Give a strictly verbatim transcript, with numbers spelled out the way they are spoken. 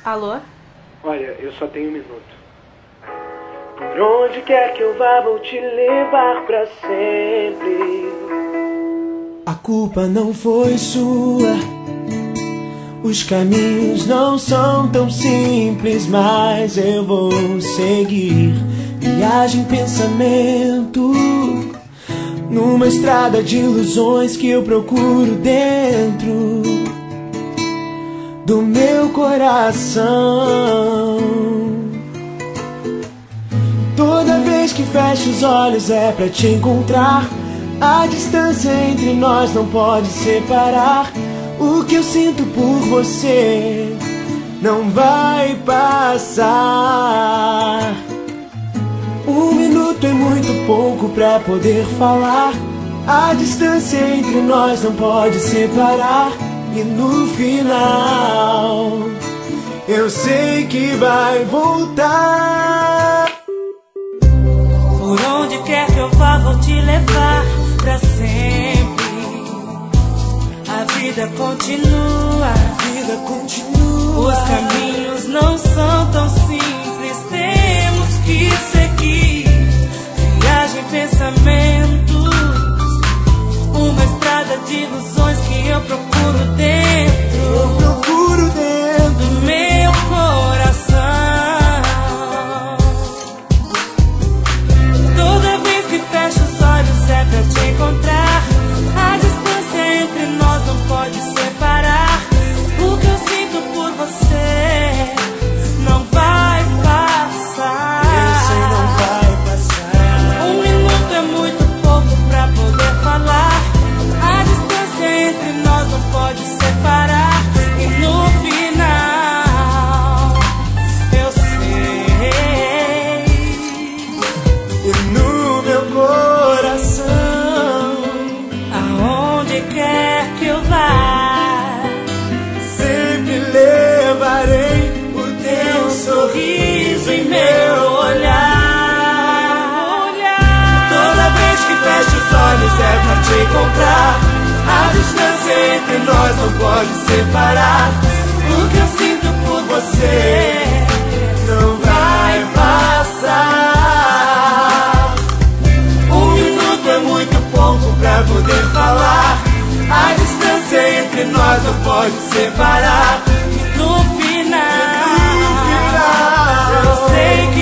Alô? Olha, eu só tenho um minuto. Por onde quer que eu vá, vou te levar pra sempre. A culpa não foi sua. Os caminhos não são tão simples, mas eu vou seguir. Viagem, pensamento, numa estrada de ilusões que eu procuro dentro do meu coração. Toda vez que fecho os olhos é pra te encontrar. A distância entre nós não pode separar. O que eu sinto por você não vai passar. Um minuto é muito pouco pra poder falar. A distância entre nós não pode separar. E no final eu sei que vai voltar. Por onde quer que eu vá, vou te levar pra sempre. A vida continua, a vida continua. Os caminhos não são tão simples, temos que seguir. Viagem, pensamentos, uma estrada de ilusões que eu procuro dentro. Eu procuro dentro do meu coração. Toda vez que fecho os olhos é pra te encontrar. A distância entre nós não pode separar. O que eu sinto por você não vai passar. Eu sei, não vai passar. Um minuto é muito pouco pra poder falar. A distância entre nós não pode separar. E no final eu sei. E no meu coração, aonde quer que eu vá, sempre levarei o teu sorriso em meu olhar. Toda vez que fecho os olhos é pra te encontrar. A distância entre nós não pode separar. O que eu sinto por você não vai passar. Um minuto é muito pouco pra poder falar. A distância entre nós não pode separar. No final, no final eu sei que